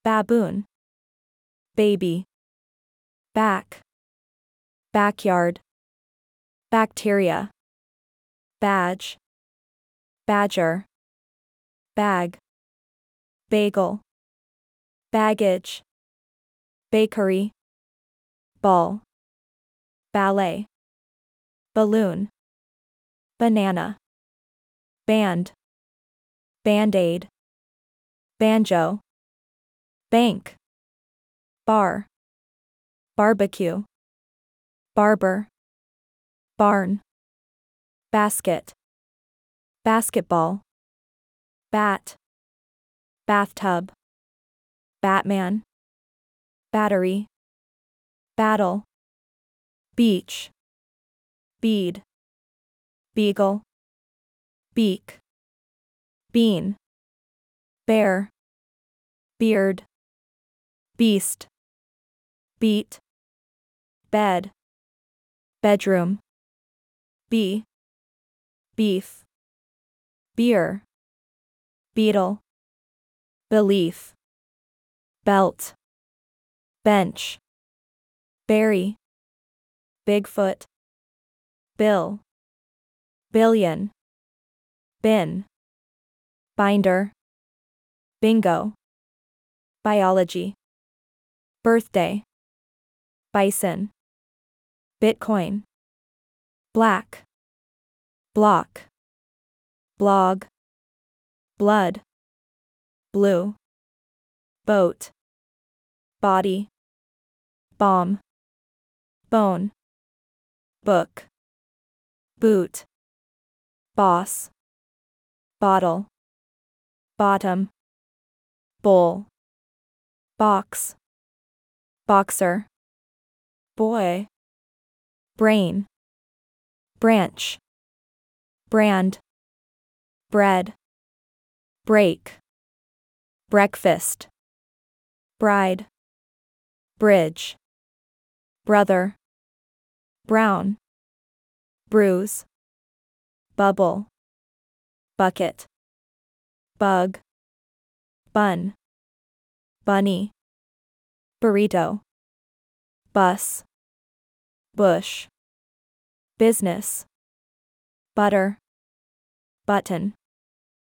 baboon, baby, back, backyard, bacteria, badge, badger, bag, bagel, baggage, bakery, ball, ballet, balloon, banana, band, band-aid, banjo, bank, bar, barbecue, barber, barn, basket, basketball, bat, bathtub, Batman, battery, battle, beach, bead, beagle, beak, bean, bear, beard, beast, beat, bed, bedroom, bee, beef, beer, beetle, belief, belt, bench, berry, Bigfoot, bill, billion, bin, binder, bingo, biology, birthday, bison, Bitcoin, black, block, blog, blood, blue, boat, body, bomb, bone, book, boot, boss, bottle, bottom, bowl, box, boxer, boy, brain, branch, brand, bread, break, breakfast, bride, bridge, brother, brown, bruise, bubble, bucket, bug, bun, bunny, burrito, bus, bush, business, butter, button,